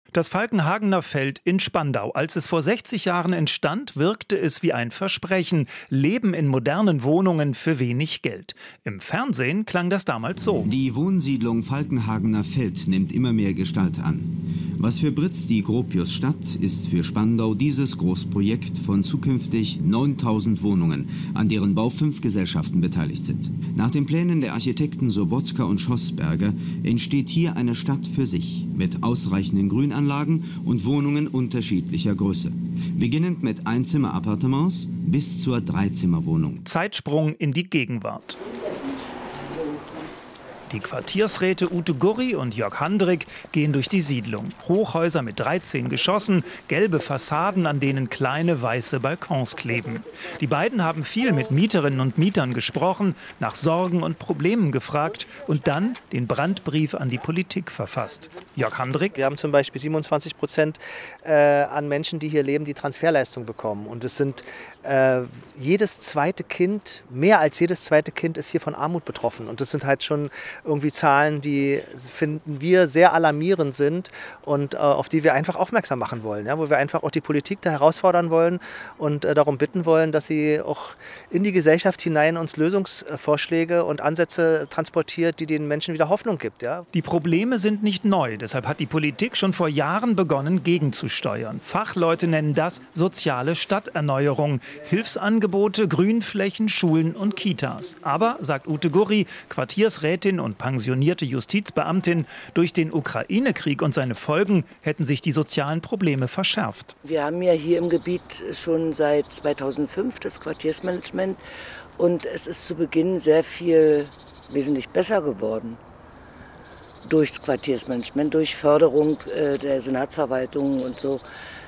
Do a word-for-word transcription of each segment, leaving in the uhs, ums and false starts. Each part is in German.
Das Falkenhagener Feld in Spandau. Als es vor sechzig Jahren entstand, wirkte es wie ein Versprechen. Leben in modernen Wohnungen für wenig Geld. Im Fernsehen klang das damals so. Die Wohnsiedlung Falkenhagener Feld nimmt immer mehr Gestalt an. Was für Britz die Gropiusstadt, ist für Spandau dieses Großprojekt von zukünftig neuntausend Wohnungen, an deren Bau fünf Gesellschaften beteiligt sind. Nach den Plänen der Architekten Sobotka und Schossberger entsteht hier eine Stadt für sich, mit ausreichenden Grünanlagen und Wohnungen unterschiedlicher Größe. Beginnend mit Einzimmer-Appartements bis zur Dreizimmerwohnung. Zeitsprung in die Gegenwart. Die Quartiersräte Ute Gurri und Jörg Handrick gehen durch die Siedlung. Hochhäuser mit dreizehn Geschossen, gelbe Fassaden, an denen kleine weiße Balkons kleben. Die beiden haben viel mit Mieterinnen und Mietern gesprochen, nach Sorgen und Problemen gefragt und dann den Brandbrief an die Politik verfasst. Jörg Handrick: Wir haben zum Beispiel siebenundzwanzig Prozent äh, an Menschen, die hier leben, die Transferleistung bekommen. Und es sind äh, jedes zweite Kind, mehr als jedes zweite Kind ist hier von Armut betroffen. Und das sind halt schon irgendwie Zahlen, die, finden wir, sehr alarmierend sind und äh, auf die wir einfach aufmerksam machen wollen. Ja? Wo wir einfach auch die Politik da herausfordern wollen und äh, darum bitten wollen, dass sie auch in die Gesellschaft hinein uns Lösungsvorschläge und Ansätze transportiert, die den Menschen wieder Hoffnung gibt. Ja? Die Probleme sind nicht neu. Deshalb hat die Politik schon vor Jahren begonnen, gegenzusteuern. Fachleute nennen das soziale Stadterneuerung. Hilfsangebote, Grünflächen, Schulen und Kitas. Aber, sagt Ute Gurri, Quartiersrätin und pensionierte Justizbeamtin, durch den Ukraine-Krieg und seine Folgen hätten sich die sozialen Probleme verschärft. Wir haben ja hier im Gebiet schon seit zweitausendfünf das Quartiersmanagement und es ist zu Beginn sehr viel wesentlich besser geworden. Durchs Quartiersmanagement, durch Förderung äh, der Senatsverwaltung und so.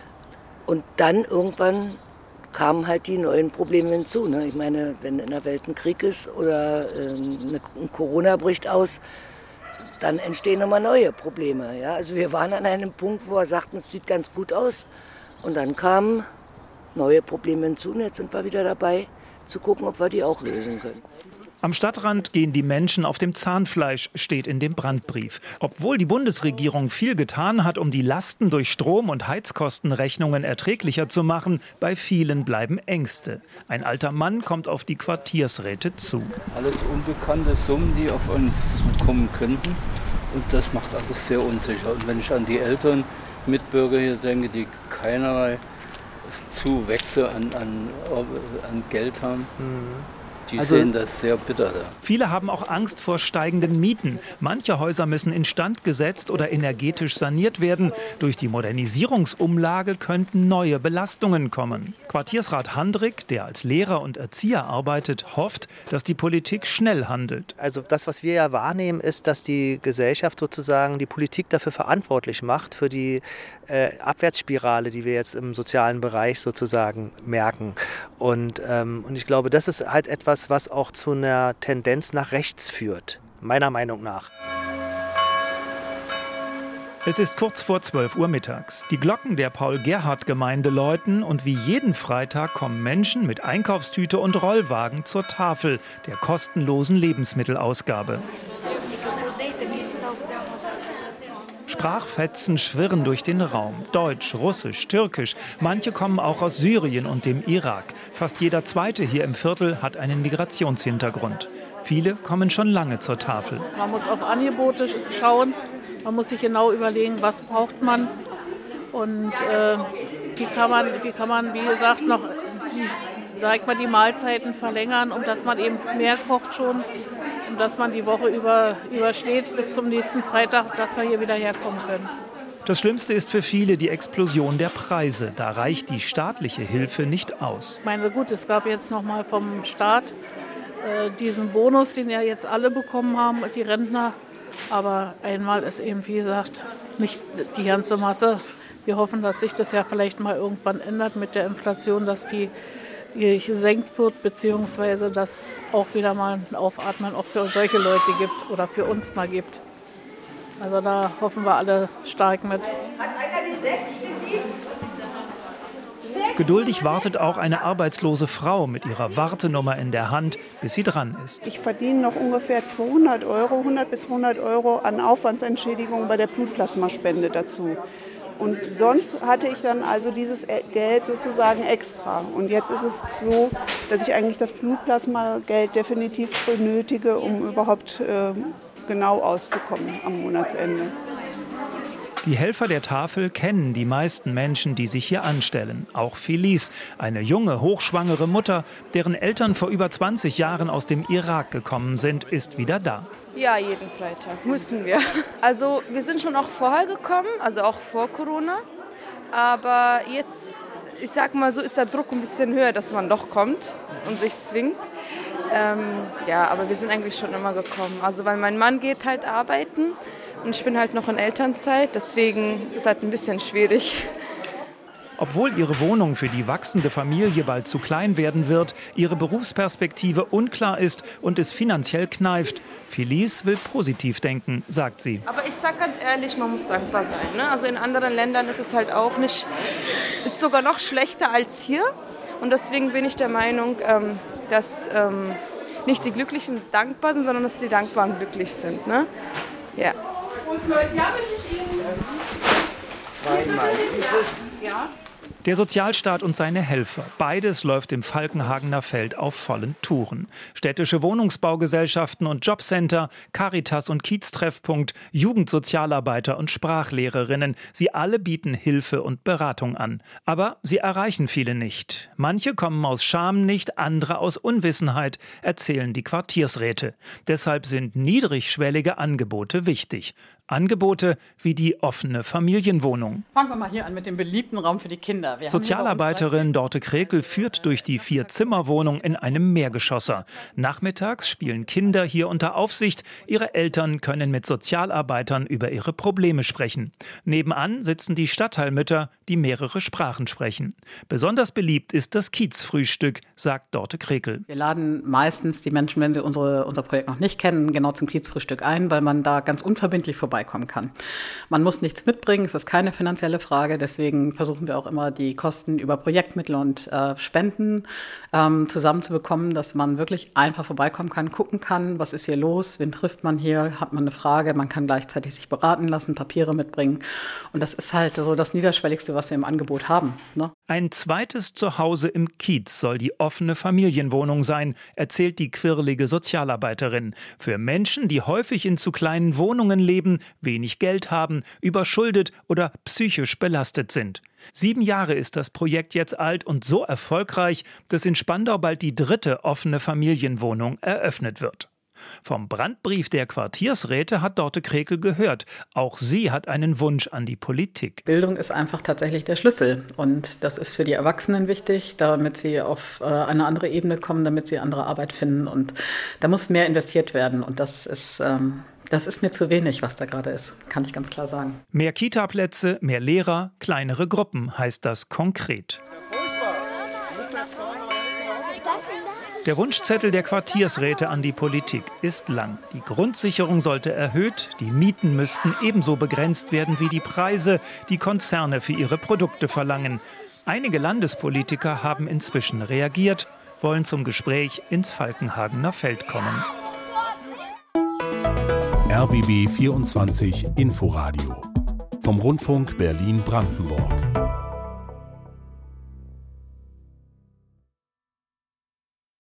Und dann irgendwann kamen halt die neuen Probleme hinzu. Ne? Ich meine, wenn in der Welt ein Krieg ist oder äh, eine, ein Corona bricht aus, dann entstehen nochmal neue Probleme. Ja? Also wir waren an einem Punkt, wo wir sagten, es sieht ganz gut aus. Und dann kamen neue Probleme hinzu und jetzt sind wir wieder dabei, zu gucken, ob wir die auch lösen können. Am Stadtrand gehen die Menschen auf dem Zahnfleisch, steht in dem Brandbrief. Obwohl die Bundesregierung viel getan hat, um die Lasten durch Strom- und Heizkostenrechnungen erträglicher zu machen, bei vielen bleiben Ängste. Ein alter Mann kommt auf die Quartiersräte zu. Alles unbekannte Summen, die auf uns zukommen könnten. Und das macht alles sehr unsicher. Und wenn ich an die älteren Mitbürger hier denke, die keinerlei Zuwächse an, an, an Geld haben, mhm. Die also, sehen das sehr bitter da. Viele haben auch Angst vor steigenden Mieten. Manche Häuser müssen instand gesetzt oder energetisch saniert werden. Durch die Modernisierungsumlage könnten neue Belastungen kommen. Quartiersrat Handrick, der als Lehrer und Erzieher arbeitet, hofft, dass die Politik schnell handelt. Also das, was wir ja wahrnehmen, ist, dass die Gesellschaft sozusagen die Politik dafür verantwortlich macht, für die äh, Abwärtsspirale, die wir jetzt im sozialen Bereich sozusagen merken. Und, ähm, und ich glaube, das ist halt etwas, was auch zu einer Tendenz nach rechts führt, meiner Meinung nach. Es ist kurz vor zwölf Uhr mittags. Die Glocken der Paul-Gerhardt-Gemeinde läuten und wie jeden Freitag kommen Menschen mit Einkaufstüte und Rollwagen zur Tafel der kostenlosen Lebensmittelausgabe. Sprachfetzen schwirren durch den Raum. Deutsch, Russisch, Türkisch. Manche kommen auch aus Syrien und dem Irak. Fast jeder Zweite hier im Viertel hat einen Migrationshintergrund. Viele kommen schon lange zur Tafel. Man muss auf Angebote schauen. Man muss sich genau überlegen, was braucht man. Und äh, wie, kann man, wie kann man, wie gesagt, noch die, sag mal, die Mahlzeiten verlängern, um dass man eben mehr kocht schon. Und dass man die Woche über, übersteht bis zum nächsten Freitag, dass wir hier wieder herkommen können. Das Schlimmste ist für viele die Explosion der Preise. Da reicht die staatliche Hilfe nicht aus. Ich meine, gut, es gab jetzt noch mal vom Staat äh, diesen Bonus, den ja jetzt alle bekommen haben, die Rentner. Aber einmal ist eben, wie gesagt, nicht die ganze Masse. Wir hoffen, dass sich das ja vielleicht mal irgendwann ändert mit der Inflation, dass die die gesenkt wird, beziehungsweise dass auch wieder mal ein Aufatmen auch für solche Leute gibt oder für uns mal gibt. Also da hoffen wir alle stark mit. Geduldig wartet auch eine arbeitslose Frau mit ihrer Wartenummer in der Hand, bis sie dran ist. Ich verdiene noch ungefähr zweihundert Euro, hundert bis zweihundert Euro an Aufwandsentschädigung bei der Blutplasmaspende dazu. Und sonst hatte ich dann also dieses Geld sozusagen extra. Und jetzt ist es so, dass ich eigentlich das Blutplasma-Geld definitiv benötige, um überhaupt äh, genau auszukommen am Monatsende. Die Helfer der Tafel kennen die meisten Menschen, die sich hier anstellen. Auch Felice, eine junge, hochschwangere Mutter, deren Eltern vor über zwanzig Jahren aus dem Irak gekommen sind, ist wieder da. Ja, jeden Freitag müssen wir. Also wir sind schon auch vorher gekommen, also auch vor Corona. Aber jetzt, ich sag mal so, ist der Druck ein bisschen höher, dass man doch kommt und sich zwingt. Ähm, ja, aber wir sind eigentlich schon immer gekommen. Also weil mein Mann geht halt arbeiten. Und ich bin halt noch in Elternzeit, deswegen ist es halt ein bisschen schwierig. Obwohl ihre Wohnung für die wachsende Familie bald zu klein werden wird, ihre Berufsperspektive unklar ist und es finanziell kneift, Felice will positiv denken, sagt sie. Aber ich sag ganz ehrlich, man muss dankbar sein. Ne? Also in anderen Ländern ist es halt auch nicht, ist sogar noch schlechter als hier. Und deswegen bin ich der Meinung, ähm, dass ähm, nicht die Glücklichen dankbar sind, sondern dass die Dankbaren glücklich sind. Ne? Ja. Frohes neues Jahr wünsche ich Ihnen. Zweimal dieses. Ja. Der Sozialstaat und seine Helfer, beides läuft im Falkenhagener Feld auf vollen Touren. Städtische Wohnungsbaugesellschaften und Jobcenter, Caritas und Kieztreffpunkt, Jugendsozialarbeiter und Sprachlehrerinnen, sie alle bieten Hilfe und Beratung an. Aber sie erreichen viele nicht. Manche kommen aus Scham nicht, andere aus Unwissenheit, erzählen die Quartiersräte. Deshalb sind niedrigschwellige Angebote wichtig. Angebote wie die offene Familienwohnung. Fangen wir mal hier an mit dem beliebten Raum für die Kinder. Wir Sozialarbeiterin Dorte Krekel führt durch die Vier-Zimmer-Wohnung in einem Mehrgeschosser. Nachmittags spielen Kinder hier unter Aufsicht. Ihre Eltern können mit Sozialarbeitern über ihre Probleme sprechen. Nebenan sitzen die Stadtteilmütter, die mehrere Sprachen sprechen. Besonders beliebt ist das Kiezfrühstück, sagt Dorte Krekel. Wir laden meistens die Menschen, wenn sie unsere, unser Projekt noch nicht kennen, genau zum Kiezfrühstück ein, weil man da ganz unverbindlich vorbeikommen kann. Man muss nichts mitbringen, es ist keine finanzielle Frage, deswegen versuchen wir auch immer die Kosten über Projektmittel und äh, Spenden ähm, zusammenzubekommen, dass man wirklich einfach vorbeikommen kann, gucken kann, was ist hier los, wen trifft man hier, hat man eine Frage, man kann gleichzeitig sich beraten lassen, Papiere mitbringen und das ist halt so das Niederschwelligste, was wir im Angebot haben. Ne? Ein zweites Zuhause im Kiez soll die offene Familienwohnung sein, erzählt die quirlige Sozialarbeiterin. Für Menschen, die häufig in zu kleinen Wohnungen leben, wenig Geld haben, überschuldet oder psychisch belastet sind. Sieben Jahre ist das Projekt jetzt alt und so erfolgreich, dass in Spandau bald die dritte offene Familienwohnung eröffnet wird. Vom Brandbrief der Quartiersräte hat Dorte Krekel gehört. Auch sie hat einen Wunsch an die Politik. Bildung ist einfach tatsächlich der Schlüssel. Und das ist für die Erwachsenen wichtig, damit sie auf äh, eine andere Ebene kommen, damit sie andere Arbeit finden. Und da muss mehr investiert werden. Und das ist... Ähm Das ist mir zu wenig, was da gerade ist, kann ich ganz klar sagen. Mehr Kita-Plätze, mehr Lehrer, kleinere Gruppen heißt das konkret. Der Wunschzettel der Quartiersräte an die Politik ist lang. Die Grundsicherung sollte erhöht, die Mieten müssten ebenso begrenzt werden wie die Preise, die Konzerne für ihre Produkte verlangen. Einige Landespolitiker haben inzwischen reagiert, wollen zum Gespräch ins Falkenhagener Feld kommen. R B B vierundzwanzig Inforadio vom Rundfunk Berlin-Brandenburg.